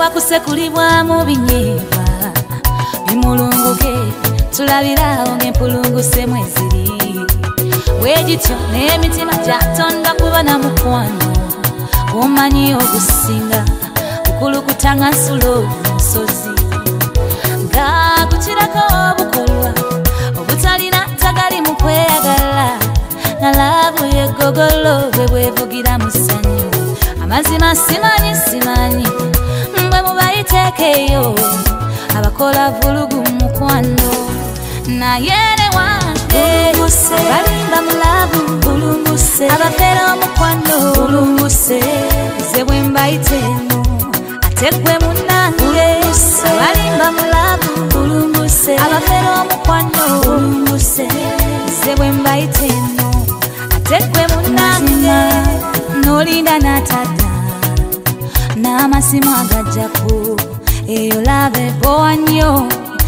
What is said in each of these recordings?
wakusekulibwamu binyeebwa bimulunguke tulabirawo ng'empulunguse mweziri bwegityo n'emitima gyatonda kuba na mukwano omanyi ogusinga okulukuta nga nsulo omusozi nga kukirako obukolwa obutalina tagali mu kweyagala nga laavu yeggogolo bwe bwevugira mu ssanyu amazima simanyi mbwe mubayiteekeeyo abakola vulugu mukwano naye ne wange balimba mulavu bulunguse abafera omukwano bulunguse ze bwe mbayiteemu ate gwe munnange balimba mulavu bulunguse abafera omukwano bulunguse ze bwe mbayiteemu ate gwe munnange n'olinda n'atadda n'amasimu agajjaku eyo lave bowa nnyo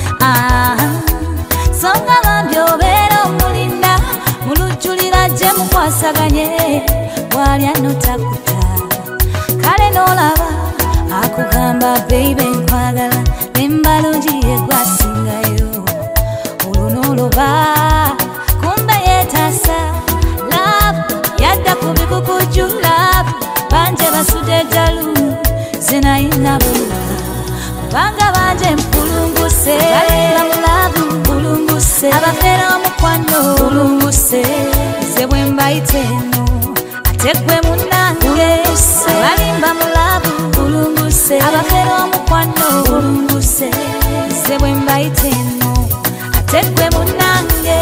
songa bambi obeera omulinda mulujjulira gye mukwasaganye bw'alya notakuta kale n'olaba akugamba beibe nkwagala nembalungi yegwasingayo olwo n'oloba kumbe yeetasa love yadda ku bikukuju love banje basudde ejjalu zinayinabula kubanga banje mpulunguse balimba mulavu mpulunguse abafera omukwano mpulunguse ze bwe mbayiteeno ate gwe munnange balimba mulavu mpulunguse abafera omukwano mpulunguse ze bwe mbayiteeno ate gwe munnange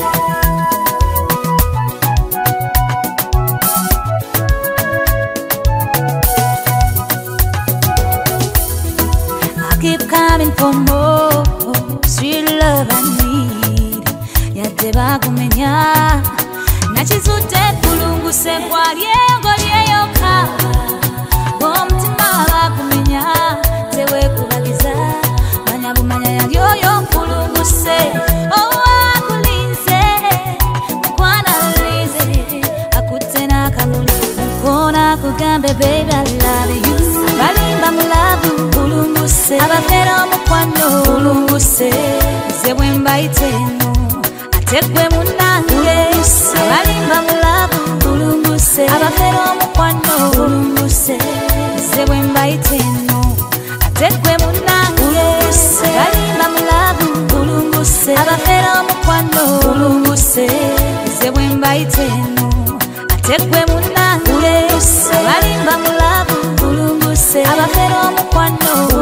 keep coming for more sweet love I need yadde bakumenya nakizudde mpulunguse gwalyengolyeyokka omutima bakumenya tewekubagiza manya bumanya yange oyo mpulunguse owakulinze mukwanalize akutte n'akamuli mukona kugambe baby I love you balimba mulavu bulunguse abafera omukwano bulunguse ze bwe mbayiteeno ate gwe munnange balimba mulavu bulunguse abafera omukwano bulunguse ze bwe mbayiteeno ate gwe munnange balimba mulavu bulunguse abafera omukwano bulunguse ze bwe mbayiteeno ate gwe munnange balimba mulavu bulunguse abafera omukwano